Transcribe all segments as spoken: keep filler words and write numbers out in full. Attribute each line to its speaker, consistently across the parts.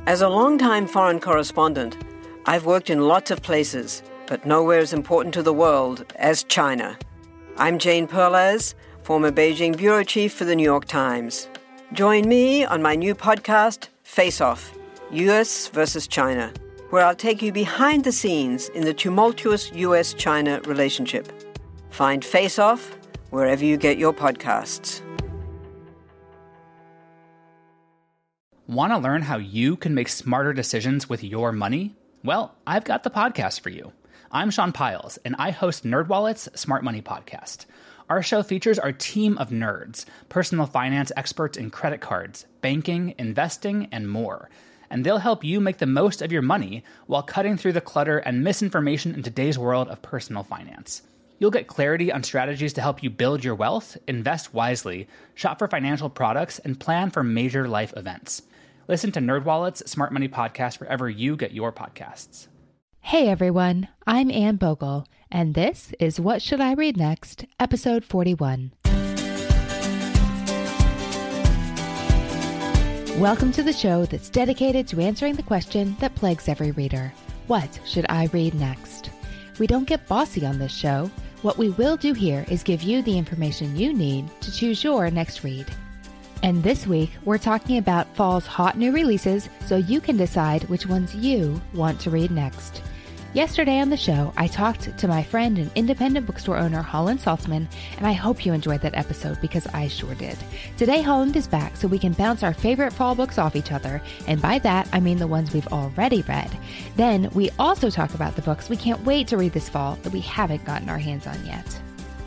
Speaker 1: As a longtime foreign correspondent, I've worked in lots of places, but nowhere as important to the world as China. I'm Jane Perlez, former Beijing bureau chief for the New York Times. Join me on my new podcast, Face Off, U S versus China, where I'll take you behind the scenes in the tumultuous U S China relationship. Find Face Off wherever you get your podcasts.
Speaker 2: Want to learn how you can make smarter decisions with your money? Well, I've got the podcast for you. I'm Sean Piles, and I host NerdWallet's Smart Money Podcast. Our show features our team of nerds, personal finance experts in credit cards, banking, investing, and more. And they'll help you make the most of your money while cutting through the clutter and misinformation in today's world of personal finance. You'll get clarity on strategies to help you build your wealth, invest wisely, shop for financial products, and plan for major life events. Listen to NerdWallet's Smart Money Podcast wherever you get your podcasts.
Speaker 3: Hey everyone, I'm Ann Bogle, and this is What Should I Read Next, episode forty-one. Welcome to the show that's dedicated to answering the question that plagues every reader. What should I read next? We don't get bossy on this show. What we will do here is give you the information you need to choose your next read. And this week, we're talking about fall's hot new releases so you can decide which ones you want to read next. Yesterday on the show, I talked to my friend and independent bookstore owner, Holland Saltzman, and I hope you enjoyed that episode because I sure did. Today, Holland is back so we can bounce our favorite fall books off each other, and by that, I mean the ones we've already read. Then, we also talk about the books we can't wait to read this fall that we haven't gotten our hands on yet.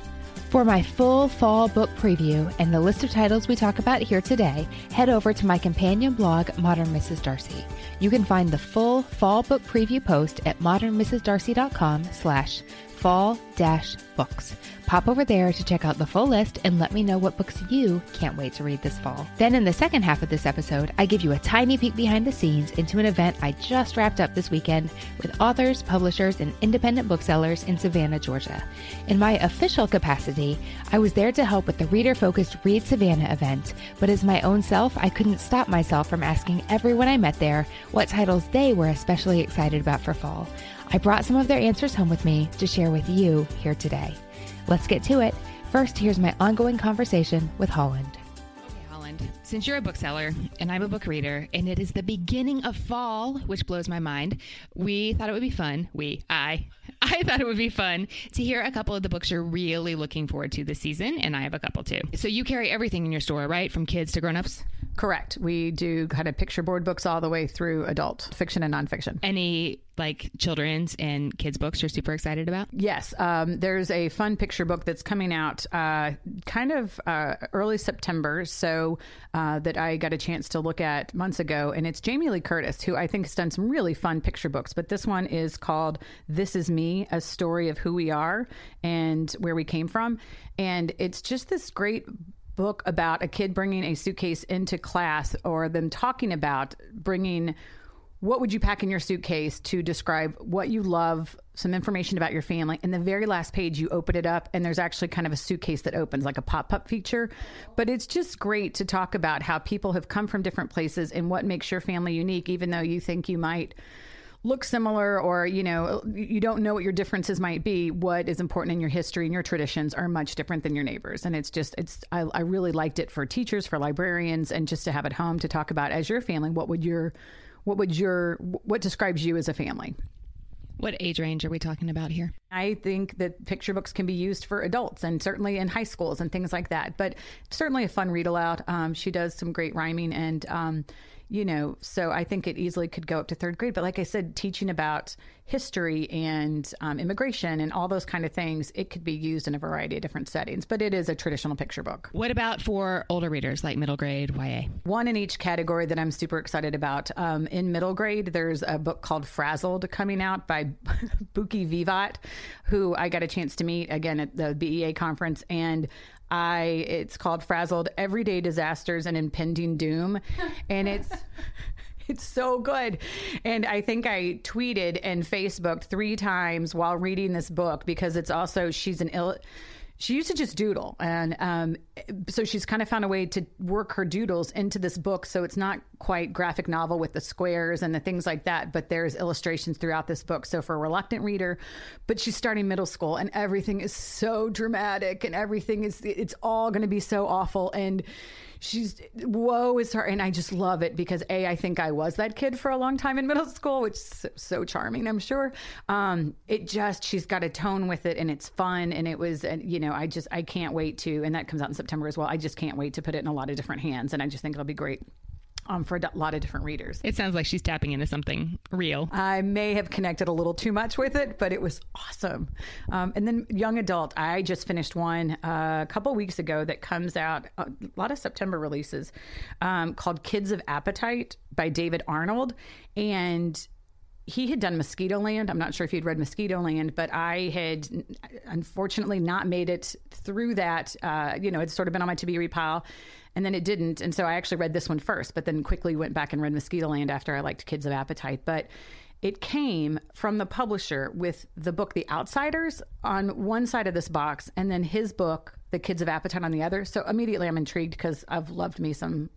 Speaker 3: For my full fall book preview and the list of titles we talk about here today, head over to my companion blog, Modern Missus Darcy. You can find the full fall book preview post at modernmrsdarcy.com slash fall dash books. Pop over there to check out the full list and let me know what books you can't wait to read this fall. Then in the second half of this episode, I give you a tiny peek behind the scenes into an event I just wrapped up this weekend with authors, publishers, and independent booksellers in Savannah, Georgia. In my official capacity, I was there to help with the reader-focused Read Savannah event, but as my own self, I couldn't stop myself from asking everyone I met there what titles they were especially excited about for fall. I brought some of their answers home with me to share with you here today. Let's get to it. First, here's my ongoing conversation with Holland. Okay, Holland, since you're a bookseller and I'm a book reader, and it is the beginning of fall, which blows my mind, we thought it would be fun. We, I, I thought it would be fun to hear a couple of the books you're really looking forward to this season, and I have a couple too. So you carry everything in your store, right? From kids to grown-ups?
Speaker 4: Correct. We do kind of picture board books all the way through adult fiction and nonfiction.
Speaker 3: Any like children's and kids books you're super excited about?
Speaker 4: Yes. Um, there's a fun picture book that's coming out uh, kind of uh, early September, so uh, that I got a chance to look at months ago. And it's Jamie Lee Curtis, who I think has done some really fun picture books. But this one is called This Is Me, A Story of Who We Are and Where We Came From. And it's just this great book about a kid bringing a suitcase into class, or them talking about bringing what would you pack in your suitcase to describe what you love, some information about your family. And the very last page, you open it up and there's actually kind of a suitcase that opens, like a pop-up feature. But it's just great to talk about how people have come from different places and what makes your family unique, even though you think you might look similar, or, you know, you don't know what your differences might be. What is important in your history and your traditions are much different than your neighbors. And it's just, it's, I, I really liked it for teachers, for librarians, and just to have at home to talk about, as your family, what would your, what would your, what describes you as a family?
Speaker 3: What age range are we talking about here?
Speaker 4: I think that picture books can be used for adults, and certainly in high schools and things like that, but certainly a fun read aloud. Um, she does some great rhyming, and, um, you know, so I think it easily could go up to third grade. But like I said, teaching about history and um, immigration and all those kind of things, it could be used in a variety of different settings, but it is a traditional picture book.
Speaker 3: What about for older readers, like middle grade, Y A?
Speaker 4: One in each category that I'm super excited about. Um, in middle grade, there's a book called Frazzled coming out by Buki Vivat, who I got a chance to meet again at the B E A conference. And I, it's called Frazzled, Everyday Disasters and Impending Doom. And it's, it's so good. And I think I tweeted and Facebooked three times while reading this book, because it's also, she's an ill, she used to just doodle. And um, so she's kind of found a way to work her doodles into this book. So it's not quite graphic novel with the squares and the things like that, but there's illustrations throughout this book. So for a reluctant reader, but she's starting middle school and everything is so dramatic and everything is, it's all going to be so awful. And she's, woe is her. And I just love it because A, I think I was that kid for a long time in middle school, which is so, so charming, I'm sure. Um, it just, she's got a tone with it and it's fun. And it was, and you know, I just, I can't wait to, and that comes out in September as well. I just can't wait to put it in a lot of different hands. And I just think it'll be great. Um, for a d- lot of different readers.
Speaker 5: It sounds like she's tapping into something real.
Speaker 4: I may have connected a little too much with it, but it was awesome. Um, and then young adult, I just finished one uh, a couple weeks ago that comes out, a lot of September releases, um, called Kids of Appetite by David Arnold. And he had done Mosquitoland. I'm not sure if you'd read Mosquitoland, but I had unfortunately not made it through that. Uh, you know, it's sort of been on my to-be-read pile. And then it didn't. And so I actually read this one first, but then quickly went back and read Mosquitoland after I liked Kids of Appetite. But it came from the publisher with the book The Outsiders on one side of this box, and then his book, The Kids of Appetite, on the other. So immediately I'm intrigued because I've loved me some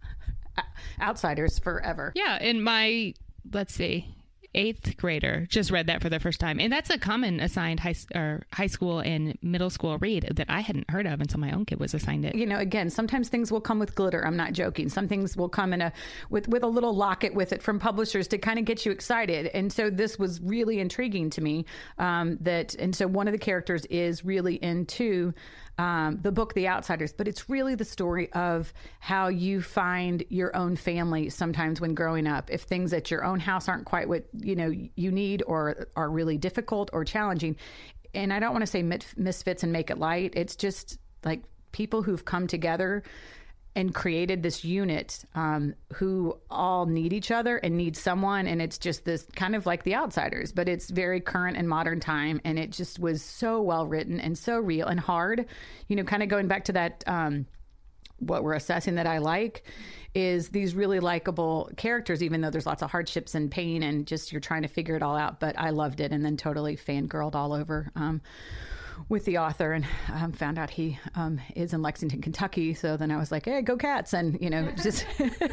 Speaker 4: Outsiders forever.
Speaker 5: Yeah. And my, let's see, eighth grader just read that for the first time. And that's a common assigned high, or high school and middle school read that I hadn't heard of until my own kid was assigned it.
Speaker 4: You know, again, sometimes things will come with glitter. I'm not joking. Some things will come in a with, with a little locket with it from publishers to kind of get you excited. And so this was really intriguing to me. Um, that and so one of the characters is really into Um, the book, The Outsiders, but it's really the story of how you find your own family sometimes when growing up. If things at your own house aren't quite what, you know, you need or are really difficult or challenging. And I don't want to say misfits and make it light. It's just like people who've come together and created this unit um, who all need each other and need someone. And it's just this kind of like The Outsiders, but it's very current and modern time. And it just was so well written and so real and hard, you know, kind of going back to that, um, what we're assessing that I like is these really likable characters, even though there's lots of hardships and pain and just you're trying to figure it all out. But I loved it and then totally fangirled all over um, with the author and um, found out he um, is in Lexington, Kentucky. So then I was like, hey, go Cats. And, you know, just.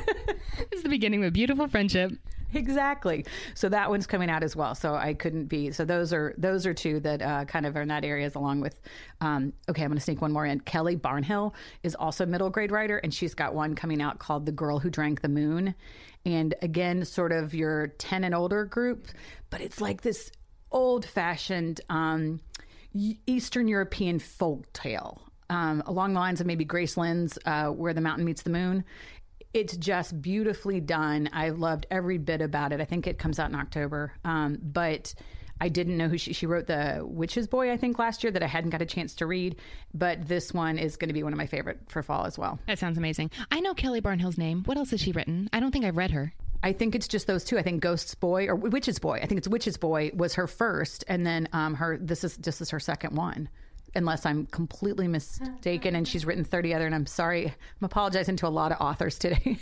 Speaker 5: It's the beginning of a beautiful friendship.
Speaker 4: Exactly. So that one's coming out as well. So I couldn't be. So those are those are two that uh, kind of are in that areas along with. Um, okay, I'm going to sneak one more in. Kelly Barnhill is also a middle grade writer, and she's got one coming out called The Girl Who Drank the Moon. And again, sort of your ten and older group, but it's like this old fashioned um, Eastern European folk tale um, along the lines of maybe Grace Lynn's uh, Where the Mountain Meets the Moon. It's just beautifully done. I loved every bit about it. I think it comes out in October. Um, but I didn't know who she, she wrote The Witch's Boy, I think, last year that I hadn't got a chance to read. But this one is going to be one of my favorite for fall as well.
Speaker 5: That sounds amazing. I know Kelly Barnhill's name. What else has she written? I don't think I've read her.
Speaker 4: I think it's just those two. I think Ghost's Boy or Witch's Boy. I think it's Witch's Boy was her first. And then um, her this is just is her second one. Unless I'm completely mistaken, and she's written thirty other, and I'm sorry, I'm apologizing to a lot of authors today.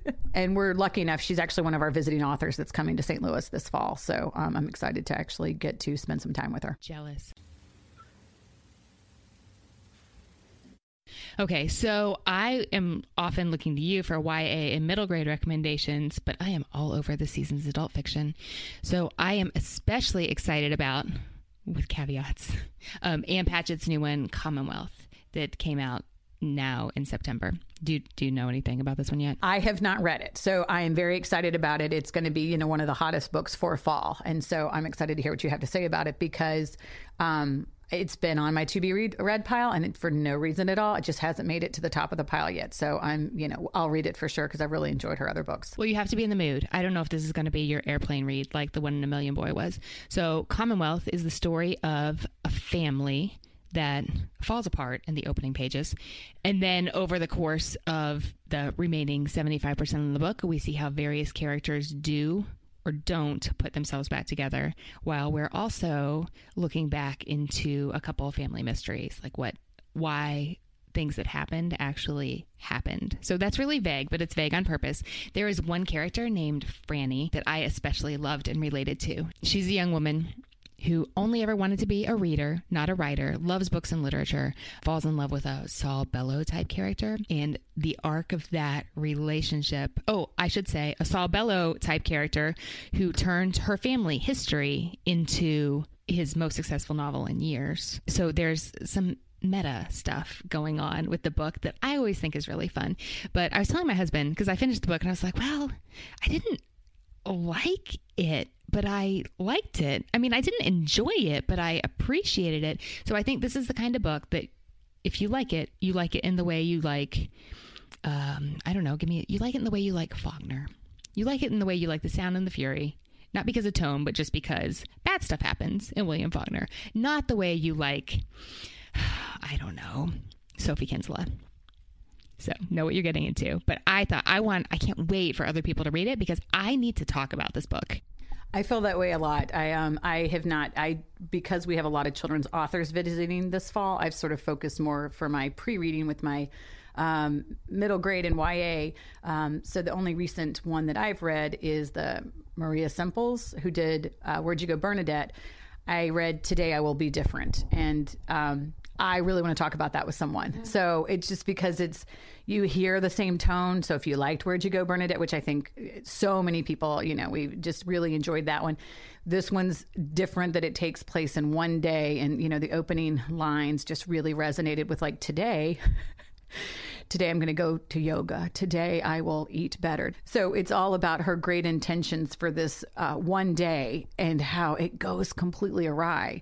Speaker 4: And we're lucky enough, she's actually one of our visiting authors that's coming to Saint Louis this fall. So um, I'm excited to actually get to spend some time with her.
Speaker 5: Jealous. Okay, so I am often looking to you for Y A and middle grade recommendations, but I am all over the season's adult fiction. So I am especially excited about, with caveats, um, Ann Patchett's new one, Commonwealth, that came out now in September. Do, do you know anything about this one yet?
Speaker 4: I have not read it, so I am very excited about it. It's going to be, you know, one of the hottest books for fall, and so I'm excited to hear what you have to say about it because um, it's been on my to-be read, read pile, and it, for no reason at all, it just hasn't made it to the top of the pile yet. So I'm, you know, I'll read it for sure because I've really enjoyed her other books.
Speaker 5: Well, you have to be in the mood. I don't know if this is going to be your airplane read like the One in a Million Boy was. So Commonwealth is the story of a family that falls apart in the opening pages. And then over the course of the remaining seventy-five percent of the book, we see how various characters do or don't put themselves back together, while we're also looking back into a couple of family mysteries, like what, why things that happened actually happened. So that's really vague, but it's vague on purpose. There is one character named Franny that I especially loved and related to. She's a young woman who only ever wanted to be a reader, not a writer, loves books and literature, falls in love with a Saul Bellow type character. And the arc of that relationship, oh, I should say a Saul Bellow type character who turned her family history into his most successful novel in years. So there's some meta stuff going on with the book that I always think is really fun. But I was telling my husband, because I finished the book and I was like, well, I didn't like it, but I liked it. I mean, I didn't enjoy it, but I appreciated it. So I think this is the kind of book that if you like it, you like it in the way you like, um, I don't know, give me, you like it in the way you like Faulkner. You like it in the way you like The Sound and the Fury. Not because of tone, but just because bad stuff happens in William Faulkner. Not the way you like, I don't know, Sophie Kinsella. So know what you're getting into. But I thought I want, I can't wait for other people to read it because I need to talk about this book.
Speaker 4: I feel that way a lot. I um I have not I because we have a lot of children's authors visiting this fall. I've sort of focused more for my pre-reading with my um, middle grade and Y A. Um, so the only recent one that I've read is the Maria Semples, who did uh, Where'd You Go, Bernadette. I read Today I Will Be Different, and um, I really want to talk about that with someone. Mm-hmm. So it's just because it's, you hear the same tone. So if you liked Where'd You Go, Bernadette, which I think so many people, you know, we just really enjoyed that one. This one's different, that it takes place in one day. And, you know, the opening lines just really resonated with like, today, today I'm going to go to yoga. Today I will eat better. So it's all about her great intentions for this uh, one day and how it goes completely awry.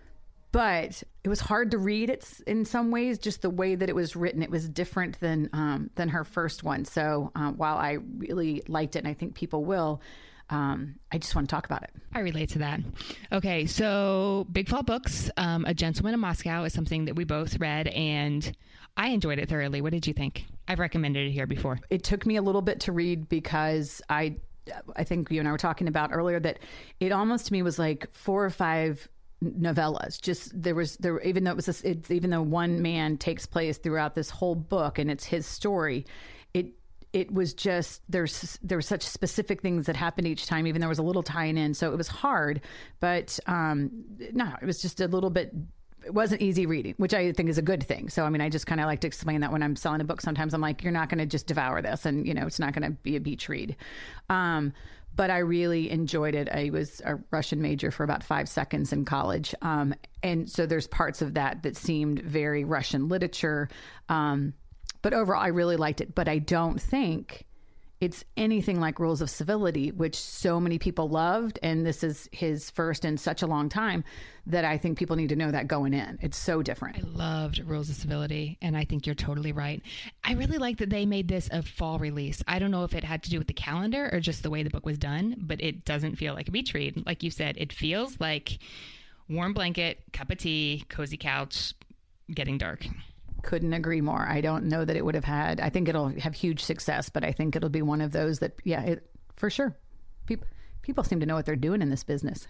Speaker 4: But it was hard to read it in some ways, just the way that it was written. It was different than um, than her first one. So uh, while I really liked it, and I think people will, um, I just want to talk about it.
Speaker 5: I relate to that. Okay, so Big Fall Books, um, A Gentleman in Moscow is something that we both read, and I enjoyed it thoroughly. What did you think? I've recommended it here before.
Speaker 4: It took me a little bit to read because I, I think you and I were talking about earlier that it almost to me was like four or five novellas. Just there was there even though it was this, it's even though one man takes place throughout this whole book and it's his story, it it was just there's there were such specific things that happened each time. Even there was a little tying in, so it was hard. But um, no, it was just a little bit. It wasn't easy reading, which I think is a good thing. So I mean, I just kind of like to explain that when I'm selling a book. Sometimes I'm like, you're not going to just devour this, and you know, it's not going to be a beach read. Um, But I really enjoyed it. I was a Russian major for about five seconds in college. Um, and so there's parts of that that seemed very Russian literature. Um, but overall, I really liked it. But I don't think it's anything like Rules of Civility, which so many people loved. And this is his first in such a long time that I think people need to know that going in. It's so different.
Speaker 5: I loved Rules of Civility, and I think you're totally right. I really like that they made this a fall release. I don't know if it had to do with the calendar or just the way the book was done, but it doesn't feel like a beach read. Like you said, it feels like warm blanket, cup of tea, cozy couch, getting dark.
Speaker 4: Couldn't agree more. I don't know that it would have had, I think it'll have huge success, but I think it'll be one of those that, yeah, it, for sure. People, people seem to know what they're doing in this business.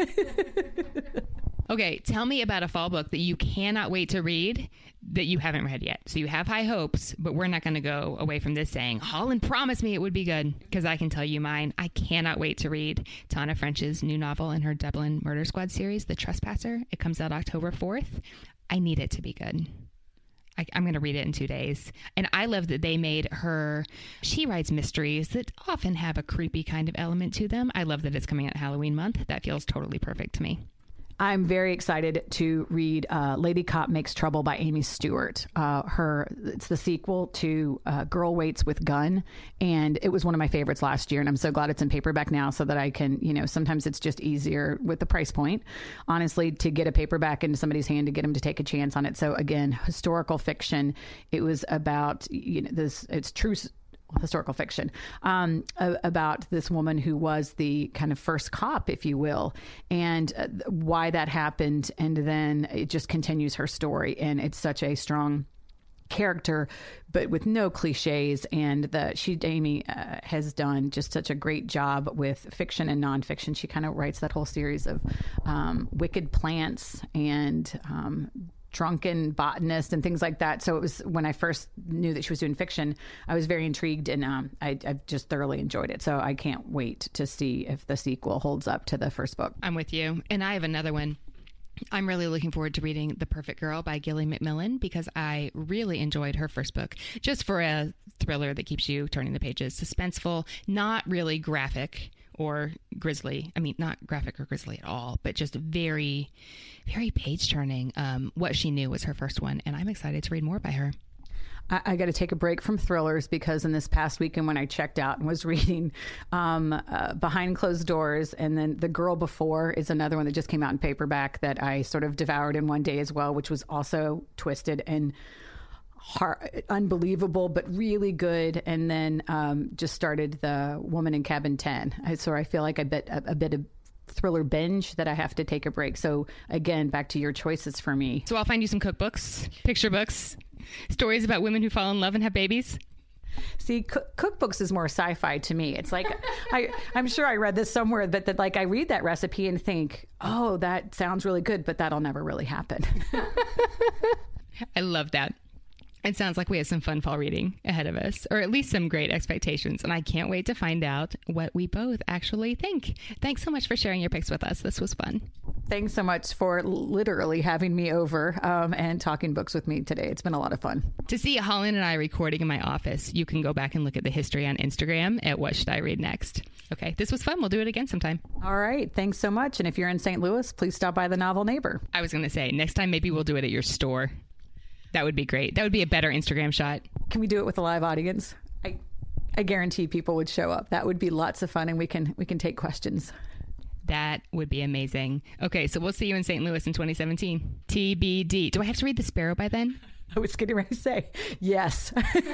Speaker 5: Okay, tell me about a fall book that you cannot wait to read that you haven't read yet. So you have high hopes, but we're not going to go away from this saying, Holland promised me it would be good, because I can tell you mine. I cannot wait to read Tana French's new novel in her Dublin Murder Squad series, The Trespasser. It comes out October fourth. I need it to be good. I, I'm going to read it in two days. And I love that they made her, she writes mysteries that often have a creepy kind of element to them. I love that it's coming out Halloween month. That feels totally perfect to me.
Speaker 4: I'm very excited to read uh, Lady Cop Makes Trouble by Amy Stewart. Uh, her, it's the sequel to uh, Girl Waits with Gun, and it was one of my favorites last year. And I'm so glad it's in paperback now, so that I can, you know, sometimes it's just easier with the price point, honestly, to get a paperback into somebody's hand to get them to take a chance on it. So again, historical fiction. It was about, you know, this. It's true. Historical fiction um, about this woman who was the kind of first cop, if you will, and uh, why that happened. And then it just continues her story. And it's such a strong character, but with no cliches. And the she, Amy, uh, has done just such a great job with fiction and nonfiction. She kind of writes that whole series of um, Wicked Plants and um, drunken botanist and things like that. So it was when I first knew that she was doing fiction, I was very intrigued, and um, I, I've just thoroughly enjoyed it. So I can't wait to see if the sequel holds up to the first book.
Speaker 5: I'm with you. And I have another one. I'm really looking forward to reading The Perfect Girl by Gilly McMillan, because I really enjoyed her first book, just for a thriller that keeps you turning the pages. Suspenseful, not really graphic or grisly. I mean, not graphic or grisly at all, but just very, very page turning. Um, What She Knew was her first one, and I'm excited to read more by her.
Speaker 4: I, I got to take a break from thrillers, because in this past weekend when I checked out and was reading um, uh, Behind Closed Doors, and then The Girl Before is another one that just came out in paperback that I sort of devoured in one day as well, which was also twisted and hard, unbelievable, but really good. And then um, just started The Woman in Cabin ten. I, so I feel like a bit, a, a bit of thriller binge that I have to take a break. So again, back to your choices for me.
Speaker 5: So I'll find you some cookbooks, picture books, stories about women who fall in love and have babies.
Speaker 4: See, cook- cookbooks is more sci-fi to me. It's like, I, I'm sure I read this somewhere, but that like I read that recipe and think, oh, that sounds really good, but that'll never really happen.
Speaker 5: I love that. It sounds like we have some fun fall reading ahead of us, or at least some great expectations. And I can't wait to find out what we both actually think. Thanks so much for sharing your picks with us. This was fun.
Speaker 4: Thanks so much for literally having me over um, and talking books with me today. It's been a lot of fun.
Speaker 5: To see Holland and I recording in my office, you can go back and look at the history on Instagram at What Should I Read Next. Okay, this was fun. We'll do it again sometime.
Speaker 4: All right. Thanks so much. And if you're in Saint Louis, please stop by the Novel Neighbor.
Speaker 5: I was going to say, next time maybe we'll do it at your store. That would be great. That would be a better Instagram shot.
Speaker 4: Can we do it with a live audience? I I guarantee people would show up. That would be lots of fun, and we can we can take questions.
Speaker 5: That would be amazing. Okay, so we'll see you in Saint Louis in twenty seventeen. T B D. Do I have to read The Sparrow by then?
Speaker 4: I was getting ready to say yes.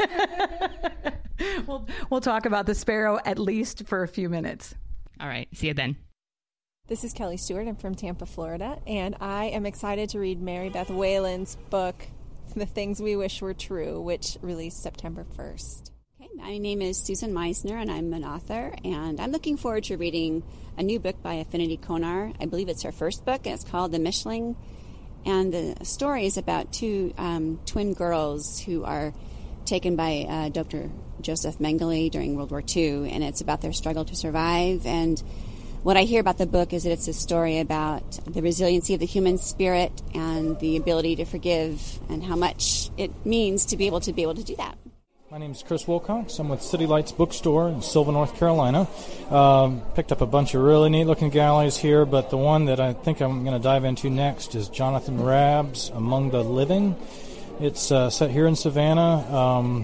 Speaker 4: we'll we'll talk about The Sparrow at least for a few minutes.
Speaker 5: All right. See you then.
Speaker 6: This is Kelly Stewart. I'm from Tampa, Florida, and I am excited to read Mary Beth Whalen's book, The Things We Wish Were True, which released September first.
Speaker 7: Okay, my name is Susan Meisner, and I'm an author, and I'm looking forward to reading a new book by Affinity Konar. I believe it's her first book, and it's called The Mishling. And the story is about two um, twin girls who are taken by uh, Doctor Joseph Mengele during World War Two, and it's about their struggle to survive. And what I hear about the book is that it's a story about the resiliency of the human spirit and the ability to forgive, and how much it means to be able to be able to do that.
Speaker 8: My name is Chris Wilcox. I'm with City Lights Bookstore in Sylva, North Carolina. Um, picked up a bunch of really neat-looking galleys here, but the one that I think I'm going to dive into next is Jonathan Rabb's Among the Living. It's uh, set here in Savannah. Um,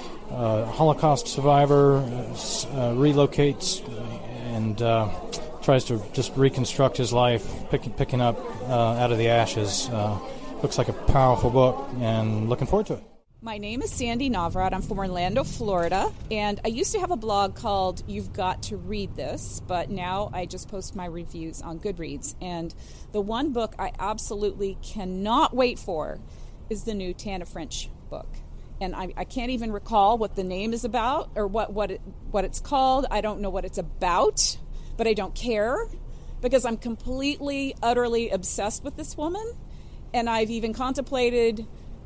Speaker 8: uh, Holocaust survivor uh, relocates and uh, tries to just reconstruct his life, pick, picking up uh, out of the ashes. Uh, looks like a powerful book, and looking forward to it.
Speaker 9: My name is Sandy Navrod. I'm from Orlando, Florida, and I used to have a blog called You've Got to Read This, but now I just post my reviews on Goodreads. And the one book I absolutely cannot wait for is the new Tana French book. And I, I can't even recall what the name is about or what, what, it, what it's called. I don't know what it's about, but I don't care because I'm completely, utterly obsessed with this woman. And I've even contemplated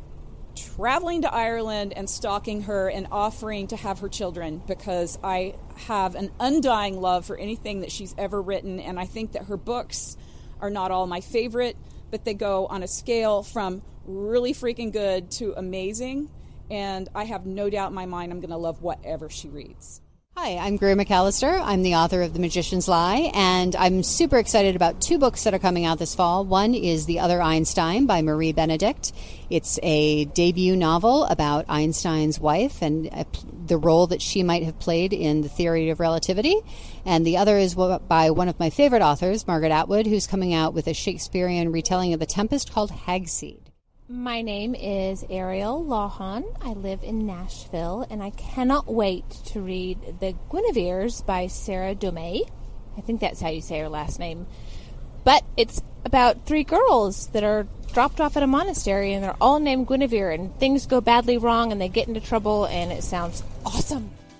Speaker 9: traveling to Ireland and stalking her and offering to have her children, because I have an undying love for anything that she's ever written, and I think that her books are not all my favorite, but they go on a scale from really freaking good to amazing, and I have no doubt in my mind I'm going to love whatever she reads.
Speaker 10: Hi, I'm Greer McAllister. I'm the author of The Magician's Lie, and I'm super excited about two books that are coming out this fall. One is The Other Einstein by Marie Benedict. It's a debut novel about Einstein's wife and the role that she might have played in the theory of relativity. And the other is by one of my favorite authors, Margaret Atwood, who's coming out with a Shakespearean retelling of The Tempest called Hagseed.
Speaker 11: My name is Ariel Lawhon. I live in Nashville, and I cannot wait to read The Guinevere's by Sarah Domay. I think that's how you say her last name. But it's about three girls that are dropped off at a monastery, and they're all named Guinevere, and things go badly wrong, and they get into trouble, and it sounds awesome.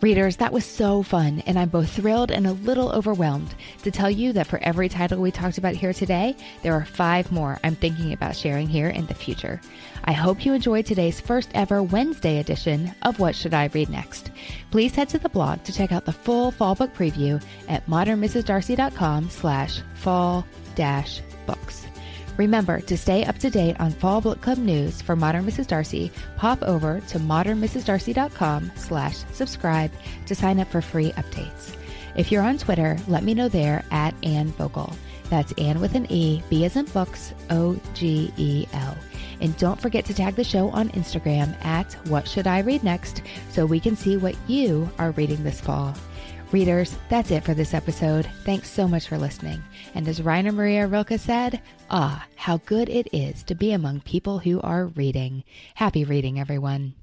Speaker 3: Readers, that was so fun, and I'm both thrilled and a little overwhelmed to tell you that for every title we talked about here today, there are five more I'm thinking about sharing here in the future. I hope you enjoyed today's first ever Wednesday edition of What Should I Read Next? Please head to the blog to check out the full fall book preview at modern missus darcy dot com slash fall dash books. Remember, to stay up to date on Fall Book Club news for Modern Missus Darcy, pop over to modern missus darcy dot com slash subscribe to sign up for free updates. If you're on Twitter, let me know there at Anne Vogel. That's Anne with an E, B as in books, O G E L. And don't forget to tag the show on Instagram at What Should I Read Next so we can see what you are reading this fall. Readers, that's it for this episode. Thanks so much for listening. And as Rainer Maria Rilke said, ah, how good it is to be among people who are reading. Happy reading, everyone.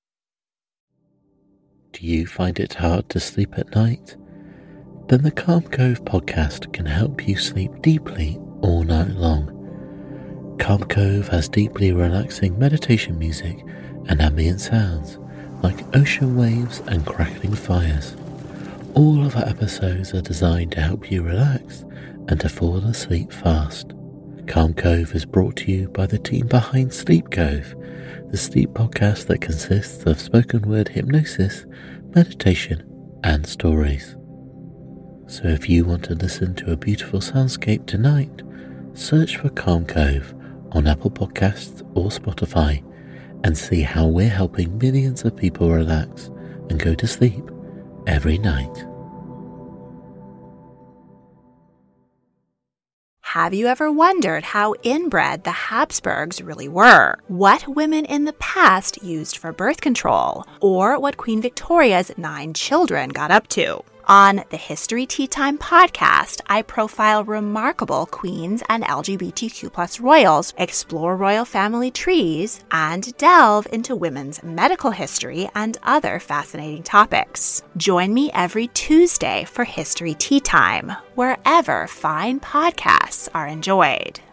Speaker 12: Do you find it hard to sleep at night? Then the Calm Cove podcast can help you sleep deeply all night long. Calm Cove has deeply relaxing meditation music and ambient sounds like ocean waves and crackling fires. All of our episodes are designed to help you relax and to fall asleep fast. Calm Cove is brought to you by the team behind Sleep Cove, the sleep podcast that consists of spoken word hypnosis, meditation, and stories. So if you want to listen to a beautiful soundscape tonight, search for Calm Cove on Apple Podcasts or Spotify and see how we're helping millions of people relax and go to sleep every night.
Speaker 13: Have you ever wondered how inbred the Habsburgs really were? What women in the past used for birth control? Or what Queen Victoria's nine children got up to? On the History Tea Time podcast, I profile remarkable queens and L G B T Q plus royals, explore royal family trees, and delve into women's medical history and other fascinating topics. Join me every Tuesday for History Tea Time, wherever fine podcasts are enjoyed.